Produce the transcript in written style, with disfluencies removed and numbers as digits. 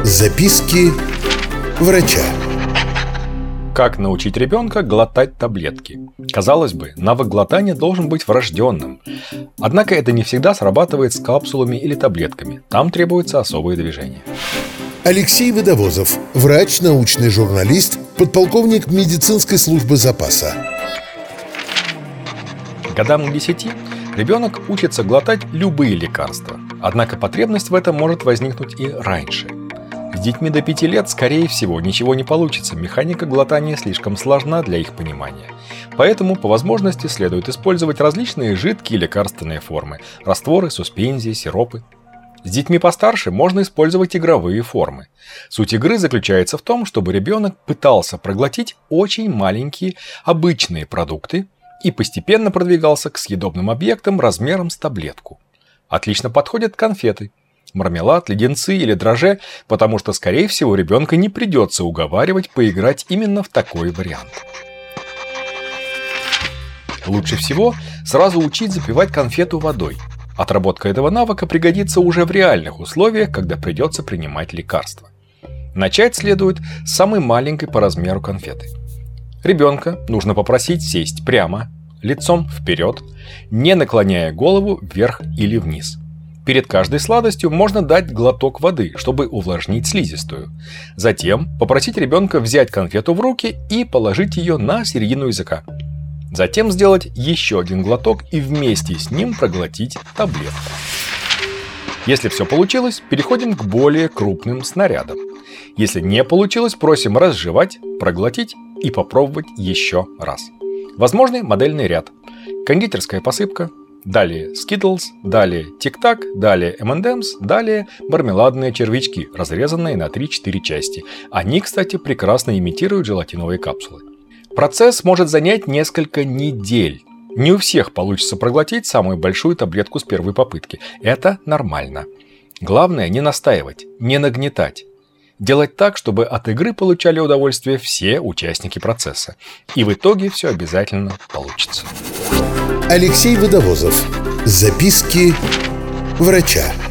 Записки врача. Как научить ребенка глотать таблетки? Казалось бы, навык глотания должен быть врожденным. Однако это не всегда срабатывает с капсулами или таблетками. Там требуется особое движение. Алексей Водовозов, врач, научный журналист, подполковник медицинской службы запаса. Годам к 10 ребенок учится глотать любые лекарства. Однако потребность в этом может возникнуть и раньше. С детьми до 5 лет, скорее всего, ничего не получится. Механика глотания слишком сложна для их понимания. Поэтому, по возможности, следует использовать различные жидкие лекарственные формы – растворы, суспензии, сиропы. С детьми постарше можно использовать игровые формы. Суть игры заключается в том, чтобы ребенок пытался проглотить очень маленькие обычные продукты и постепенно продвигался к съедобным объектам размером с таблетку. Отлично подходят конфеты, мармелад, леденцы или дрожжи, потому что, скорее всего, ребенка не придется уговаривать поиграть именно в такой вариант. Лучше всего сразу учить запивать конфету водой. Отработка этого навыка пригодится уже в реальных условиях, когда придется принимать лекарства. Начать следует с самой маленькой по размеру конфеты. Ребенка нужно попросить сесть прямо, лицом вперед, не наклоняя голову вверх или вниз. Перед каждой сладостью можно дать глоток воды, чтобы увлажнить слизистую. Затем попросить ребенка взять конфету в руки и положить ее на середину языка. Затем сделать еще один глоток и вместе с ним проглотить таблетку. Если все получилось, переходим к более крупным снарядам. Если не получилось, просим разжевать, проглотить и попробовать еще раз. Возможный модельный ряд. Кондитерская посыпка, далее Skittles, далее Tic-Tac, далее M&M's, далее мармеладные червячки, разрезанные на 3-4 части. Они, кстати, прекрасно имитируют желатиновые капсулы. Процесс может занять несколько недель. Не у всех получится проглотить самую большую таблетку с первой попытки. Это нормально. Главное не настаивать, не нагнетать. Делать так, чтобы от игры получали удовольствие все участники процесса. И в итоге все обязательно получится. Алексей Водовозов. Записки врача.